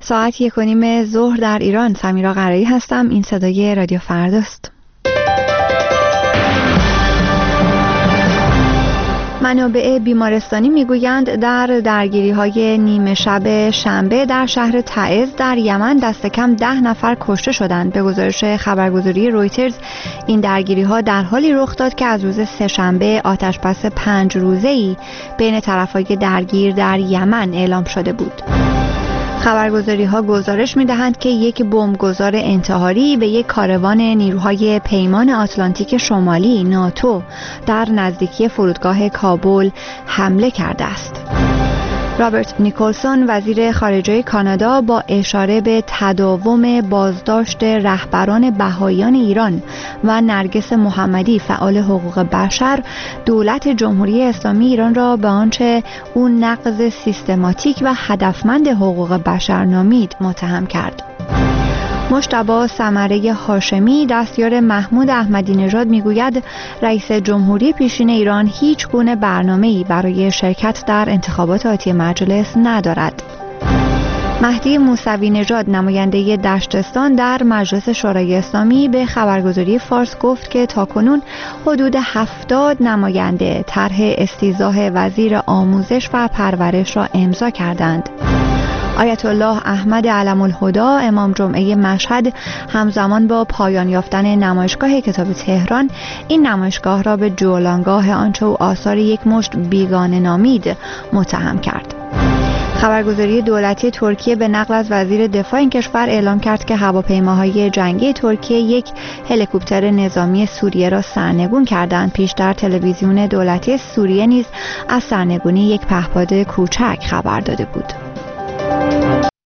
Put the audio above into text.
ساعت 1:30 ظهر در ایران. سمیرا قرایی هستم. این صدای رادیو فرداست. منابع بیمارستانی میگویند در درگیری‌های نیمه شب شنبه در شهر تعز در یمن دست کم 10 نفر کشته شدند. به گزارش خبرگزاری رویترز این درگیری‌ها در حالی رخ داد که از روز سه‌شنبه آتش‌بس 5 روزه‌ای بین طرف‌های درگیر در یمن اعلام شده بود. خبرگزاری‌ها گزارش می‌دهند که یک بمبگذار انتحاری به یک کاروان نیروهای پیمان آتلانتیک شمالی ناتو در نزدیکی فرودگاه کابل حمله کرده است. رابرت نیکلسون وزیر خارجه کانادا با اشاره به تداوم بازداشت رهبران بهائیان ایران و نرگس محمدی فعال حقوق بشر دولت جمهوری اسلامی ایران را به آنچه او نقض سیستماتیک و هدفمند حقوق بشر نامید متهم کرد. مجتبی ثمره هاشمی دستیار محمود احمدی نژاد میگوید رئیس جمهوری پیشین ایران هیچ گونه برنامه‌ای برای شرکت در انتخابات آتی مجلس ندارد. مهدی موسوی نژاد نماینده دشتستان در مجلس شورای اسلامی به خبرگزاری فارس گفت که تاکنون حدود 70 نماینده طرح استیضاح وزیر آموزش و پرورش را امضا کردند. آیت الله احمد علم الهدی امام جمعه مشهد همزمان با پایان یافتن نمایشگاه کتاب تهران این نمایشگاه را به جولانگاه آنچه او آثار یک مشت بیگانه نامید متهم کرد. خبرگزاری دولتی ترکیه به نقل از وزیر دفاع این کشور اعلام کرد که هواپیماهای جنگی ترکیه یک هلیکوپتر نظامی سوریه را سرنگون کردند. پیشتر تلویزیون دولتی سوریه نیز از سرنگونی یک پهپاد کوچک خبر داده بود.